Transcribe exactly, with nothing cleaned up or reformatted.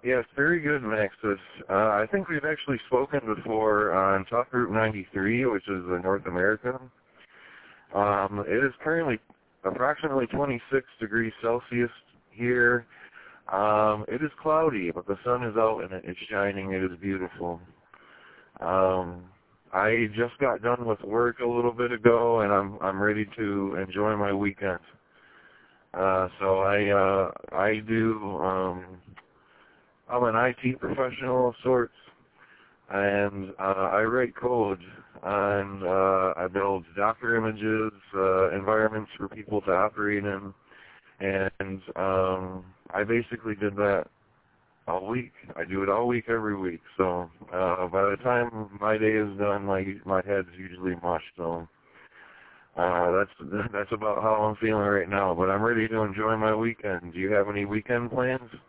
Yes, very good, Max. It's, uh, I think we've actually spoken before on Talk Group ninety-three, which is the North American. Um, it is currently approximately twenty-six degrees Celsius here. Um, it is cloudy, but the sun is out and it is shining. It is beautiful. Um, I just got done with work a little bit ago, and I'm I'm ready to enjoy my weekend. Uh, so I uh, I do. Um, I'm an I T professional of sorts, and uh, I write code, and uh, I build Docker images, uh, environments for people to operate in, and um, I basically did that all week. I do it all week, every week. So uh, by the time my day is done, my my head's usually mush. So uh, that's that's about how I'm feeling right now. But I'm ready to enjoy my weekend. Do you have any weekend plans?